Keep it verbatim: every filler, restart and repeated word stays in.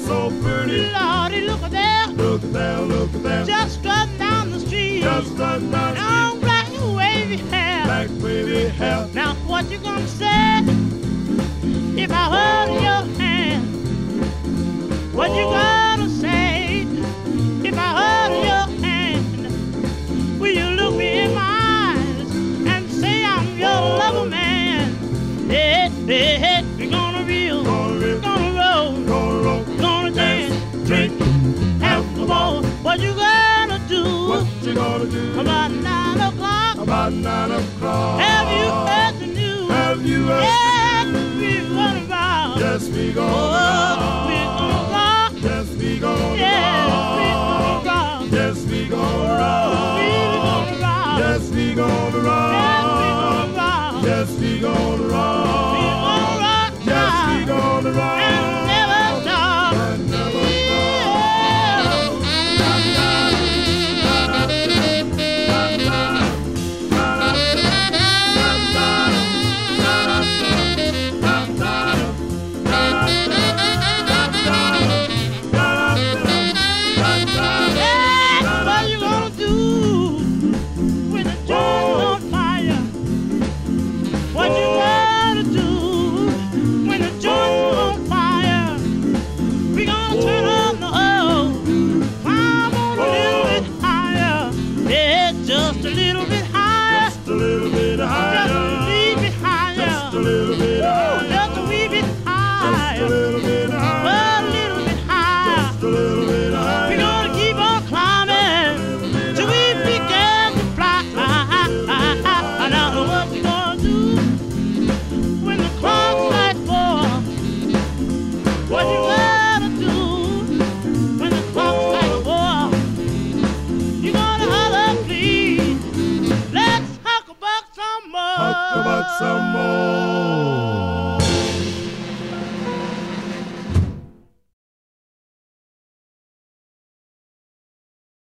so pretty. Lordy, look at there. Look at there, look at there. Just strutting down the street. Just strutting down the street. Long black wavy hair. Black wavy hair. Now what you gonna say if I hold your hand? What you gonna